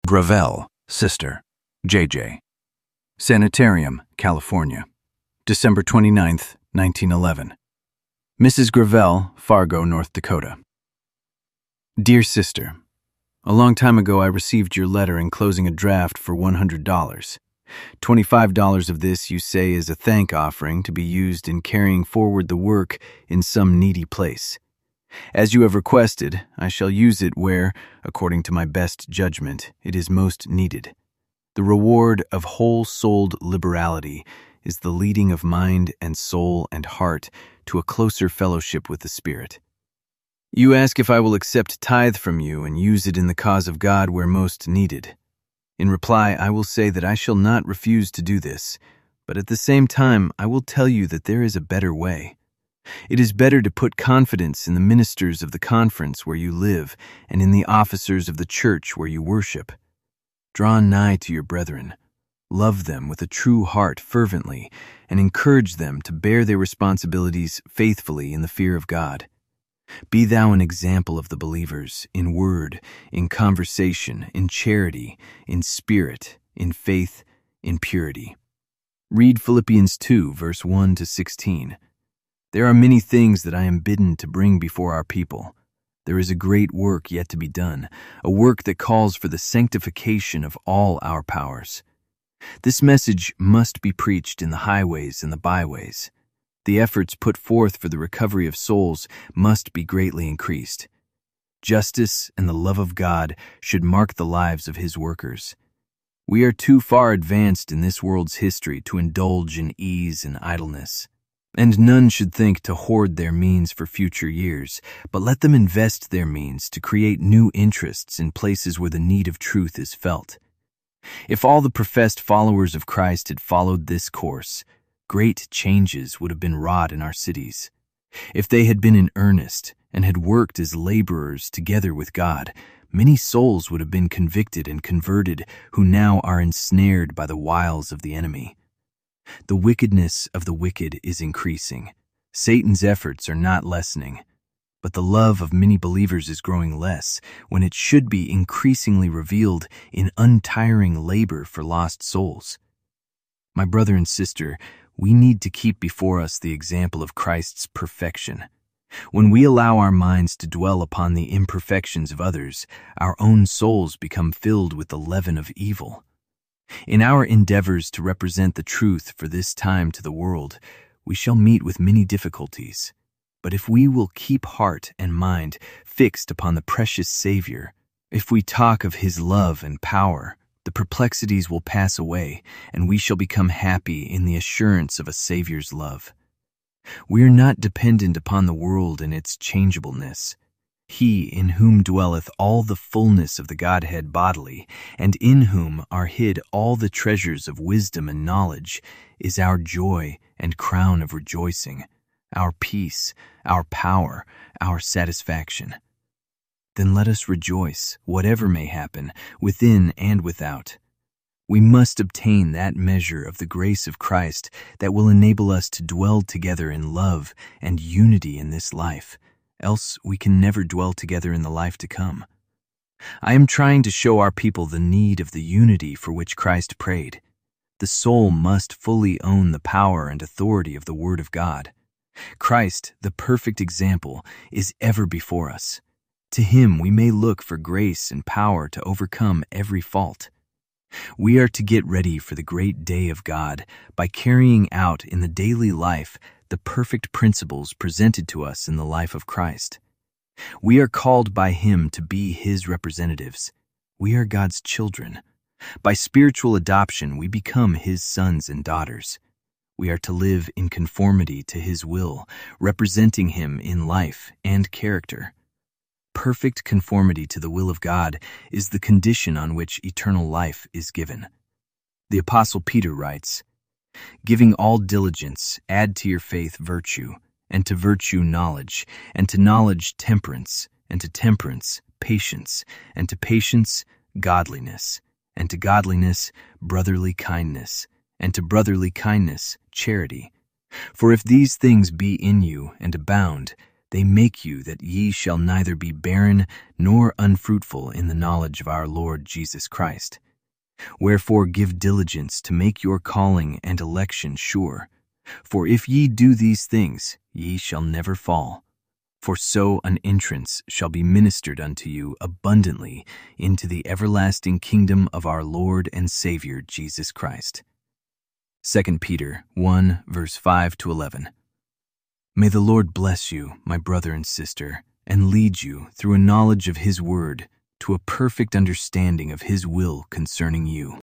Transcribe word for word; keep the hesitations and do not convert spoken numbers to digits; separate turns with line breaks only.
Gravel, sister, J J. Sanitarium, California, December twenty-ninth, nineteen eleven. Missus Gravel, Fargo, North Dakota. Dear Sister, a long time ago I received your letter enclosing a draft for one hundred dollars. twenty-five dollars of this you say is a thank offering to be used in carrying forward the work in some needy place. As you have requested, I shall use it where, according to my best judgment, it is most needed. The reward of whole-souled liberality is the leading of mind and soul and heart to a closer fellowship with the Spirit. You ask if I will accept tithe from you and use it in the cause of God where most needed. In reply, I will say that I shall not refuse to do this, but at the same time I will tell you that there is a better way. It is better to put confidence in the ministers of the conference where you live and in the officers of the church where you worship. Draw nigh to your brethren, love them with a true heart fervently, and encourage them to bear their responsibilities faithfully in the fear of God. Be thou an example of the believers, in word, in conversation, in charity, in spirit, in faith, in purity. Read Philippians two, verse one to sixteen. There are many things that I am bidden to bring before our people. There is a great work yet to be done, a work that calls for the sanctification of all our powers. This message must be preached in the highways and the byways. The efforts put forth for the recovery of souls must be greatly increased. Justice and the love of God should mark the lives of His workers. We are too far advanced in this world's history to indulge in ease and idleness. And none should think to hoard their means for future years, but let them invest their means to create new interests in places where the need of truth is felt. If all the professed followers of Christ had followed this course, great changes would have been wrought in our cities. If they had been in earnest and had worked as laborers together with God, many souls would have been convicted and converted who now are ensnared by the wiles of the enemy. The wickedness of the wicked is increasing. Satan's efforts are not lessening, but the love of many believers is growing less when it should be increasingly revealed in untiring labor for lost souls. My brother and sister, we need to keep before us the example of Christ's perfection. When we allow our minds to dwell upon the imperfections of others, our own souls become filled with the leaven of evil. In our endeavors to represent the truth for this time to the world, we shall meet with many difficulties. But if we will keep heart and mind fixed upon the precious Savior, if we talk of His love and power, the perplexities will pass away, and we shall become happy in the assurance of a Savior's love. We are not dependent upon the world and its changeableness. He in whom dwelleth all the fullness of the Godhead bodily, and in whom are hid all the treasures of wisdom and knowledge, is our joy and crown of rejoicing, our peace, our power, our satisfaction. Then let us rejoice, whatever may happen, within and without. We must obtain that measure of the grace of Christ that will enable us to dwell together in love and unity in this life, else we can never dwell together in the life to come. I am trying to show our people the need of the unity for which Christ prayed. The soul must fully own the power and authority of the Word of God. Christ, the perfect example, is ever before us. To Him we may look for grace and power to overcome every fault. We are to get ready for the great day of God by carrying out in the daily life the perfect principles presented to us in the life of Christ. We are called by Him to be His representatives. We are God's children. By spiritual adoption, we become His sons and daughters. We are to live in conformity to His will, representing Him in life and character. Perfect conformity to the will of God is the condition on which eternal life is given. The Apostle Peter writes, "Giving all diligence, add to your faith virtue, and to virtue knowledge, and to knowledge temperance, and to temperance patience, and to patience godliness, and to godliness brotherly kindness, and to brotherly kindness charity. For if these things be in you and abound, they make you that ye shall neither be barren nor unfruitful in the knowledge of our Lord Jesus Christ. Wherefore give diligence to make your calling and election sure. For if ye do these things, ye shall never fall. For so an entrance shall be ministered unto you abundantly into the everlasting kingdom of our Lord and Savior Jesus Christ. Second Peter one, verse five to eleven. May the Lord bless you, my brother and sister, and lead you through a knowledge of His word to a perfect understanding of His will concerning you.